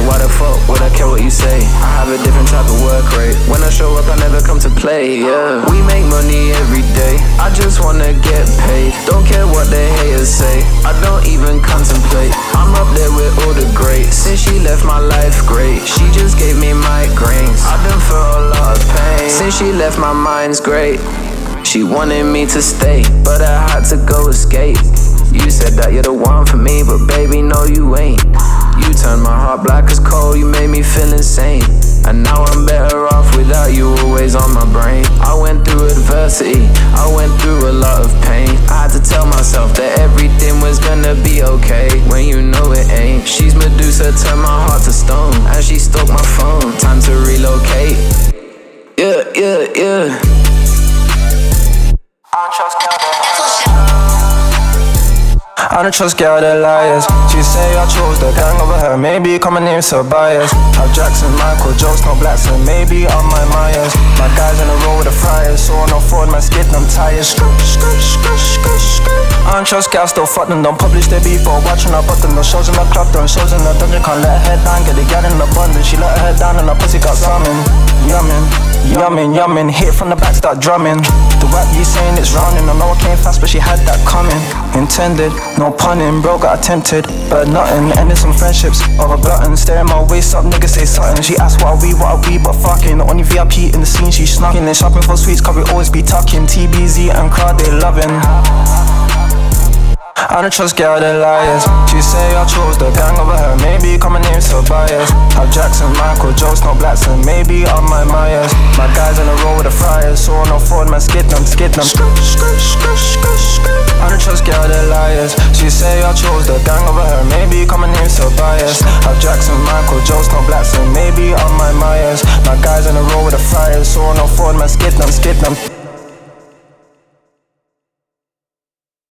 So why the fuck would I care what you say? I have a different type of work rate. When I show up, I never come to play, yeah. We make money every day, I just wanna get paid. Don't care what the haters say, I don't even contemplate. I'm up there with all the greats. Since she left my life great, she just gave me migraines. I done felt a lot of pain. Since she left my mind's great. She wanted me to stay, but I had to go escape. You said that you're the one for me, but baby, no you ain't. You turned my heart black as coal, you made me feel insane. And now I'm better off without you always on my brain. I went through adversity, I went through a lot of pain. I had to tell myself that everything was gonna be okay, when you know it ain't. She's Medusa, turned my heart to stone, and she stalked my phone. Time to relocate. Yeah, yeah, yeah. I don't trust girl, they're liars. She say I chose the gang over her, maybe common names so biased. Have Jackson, Michael, Jokes, no blacks, and maybe I'm my Myers. My guys in a row with the fryers, so no Ford, my skid, I'm tired. I don't trust girls, still fuck them, don't publish their beef or watching her button. No shows in the club, done shows in the dungeon, can't let her head down, get the gal in abundance. She let her head down and her pussy got summoned. Yummin', hit from the back, start drumming. The rap you saying it's rounding, I know I came fast, but she had that coming. Intended, no punning, bro got attempted, but nothing. Ended some friendships over glutton. Staring my waist up, niggas say something. She asked what are we, but fucking. The only VIP in the scene, she snucking. They shopping for sweets, cause we always be tucking. TBZ and crowd, they loving. I don't trust girl, they're liars. She say I chose the gang over her, maybe common names so biased. Have Jackson, Michael, Jokes, no blacks, and maybe I'm my Myers. My guys in a row with the fryers, so no Ford, man, skid them. I don't trust girl, they're liars. She say I chose the gang over her, maybe common names so biased. Have Jackson, Michael, Jokes, no blacks, and maybe I'm my Myers. My guys in